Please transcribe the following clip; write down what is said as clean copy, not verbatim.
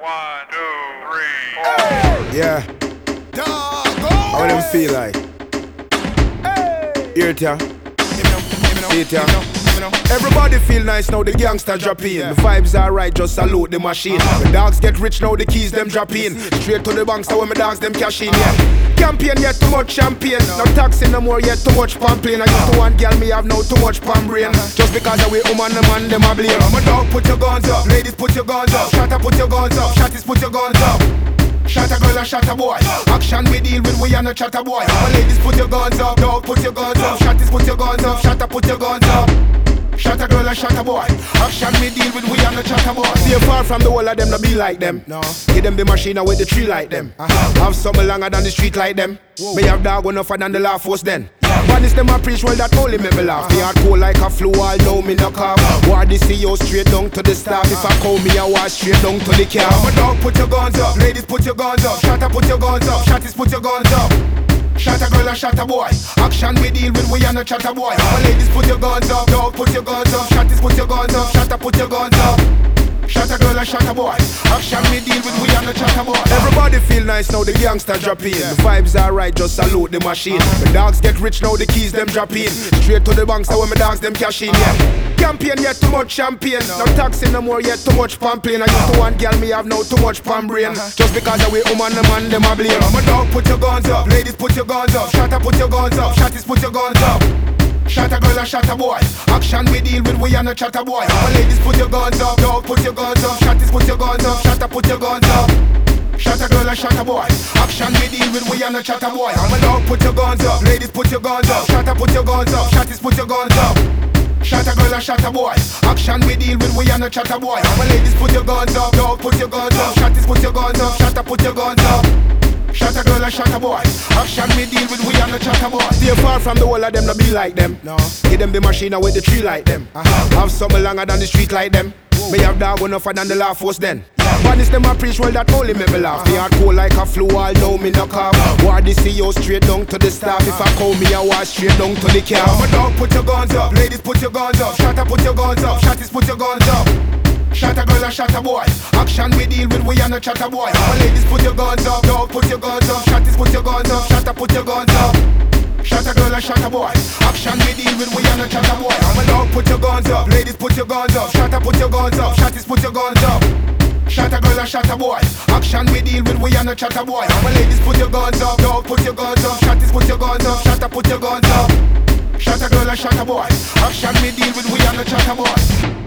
1, 2, 3, 4. Yeah. How them feel like? Hear it ya? See it ya? Everybody feel nice now, the gangsters drop in. The vibes are right, just salute the machine. The dogs get rich now, the keys them drop in. Straight to the bank, so when my dogs them cash in, yeah. Campaign yet too much champagne. No taxi no more yet too much pamphlet. I used to want girl, me have now too much palm brain. Just because of we woman, the man them a blame. My dog, put your guns up. Ladies, put your guns up. Shatter, put your guns up. Shotties, put your guns up. Shot a girl and shot a boy. Action we deal with, we are not chat a boy. My ladies, put your guns up. Dog, put your guns up. Shotties, put your guns up. Shatter, put your guns up. Shot a girl and shot a boy. Action me deal with, we are not chat a boy. Stay far from the whole of them, not be like them. No. Give them the machine with the tree like them. Have something longer than the street like them. Whoa. Me have dog enough than the laugh was then. Badness them a preach, well that only make me laugh. They are cool like a flu, all know me no cough. War the CEO straight down to the staff. If I call me, I was straight down to the car. My dog, put your guns up. Ladies, put your guns up. Shatter, put your guns up. Shotties, put your guns up. Shot a girl and shot a boy. Action we deal with, we are not chat a boy. My ladies, put your guns up. Dog, put your guns up. Shotties, put your guns up. Shatter, put your guns up. Shot a girl and shot a boy. Action we deal with, we are not chat a boy. Everybody feel nice now, the gangsters drop in. The vibes are right, just salute the machine. The dogs get rich now, the keys them drop in. Straight to the bank, so when my dogs them cash in, yeah. Campaign yet too much champagne. No taxi no more yet too much pamphlet. I used to want girl, me have now too much palm brain. Just because of we woman, the man them a blame. My dog, put your guns up. Ladies, put your guns up. Shatter, put your guns up. Shotties, put your guns up. Shot a girl and shot a boy. Action we deal with, we are not chat a boy. My ladies, put your guns up. Dog, put your guns up. Shotties, put your guns up. Shatter, put your guns up. Shot a girl and shot a boy. Action we deal with, we are not chat a boy. My dog, put your guns up. Ladies, put your guns up. Shatter, put your guns up. Shotties, put your guns up. Shot a girl and shot a boy. Action we deal with, we are not chat a boy. My ladies, put your guns up. Dog, put your guns up. Shotties, put your guns up. Shatter, put your guns up. Shot a girl and shot a boy. Action we deal with, we are not chat a boy. Stay far from the whole of them, not be like them. No. Give them the machine with the tree like them. Have something longer than the street like them. Me have dog enough than the laugh was then. Badness them a preach, well that only make me laugh. They are cool like a flu, all know me no cough. War the CEO straight down to the staff. If I call me, I was straight down to the car. My dog, put your guns up. Ladies, put your guns up. Shatter, put your guns up. Shotties, put your guns up. Shot a girl and shot a boy. Action we deal with, we are not chat a boy. My ladies, put your guns up. Dog, put your guns up. Shotties, put your guns up. Shatter, put your guns up. Shot a girl and shot a boy. Action we deal with, we are not chat a boy. My dog, put your guns up. Ladies, put your guns up. Shatter, put your guns up. Shotties, put your guns up. Shot a girl and shot a boy. Action we deal with, we are not chat a boy. My ladies, put your guns up. Dog, put your guns up. Shotties, put your guns up. Shatter, put your guns up. Shot a girl and shot a boy. Action we deal with, we are not chat a boy.